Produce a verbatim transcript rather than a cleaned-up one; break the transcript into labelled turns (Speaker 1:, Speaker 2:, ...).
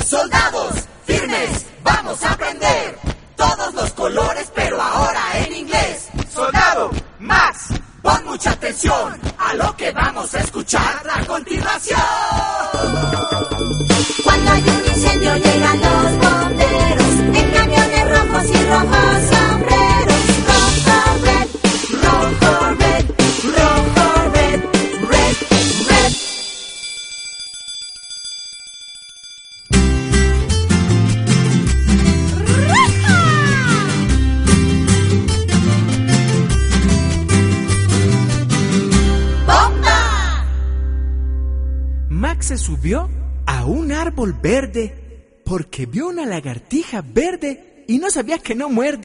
Speaker 1: Soldados, firmes, vamos a aprender todos los colores, pero ahora en inglés. Soldado, Max, pon mucha atención a lo que vamos a escuchar a continuación.
Speaker 2: Cuando hay un incendio llegan los bomberos en camiones rojos y rojos sombreros. Rojo, red, rojo, red, rojo, red, red, red. ¡Bomba!
Speaker 3: Max se subió a un árbol verde porque vio una lagartija verde y no sabía que no muerde.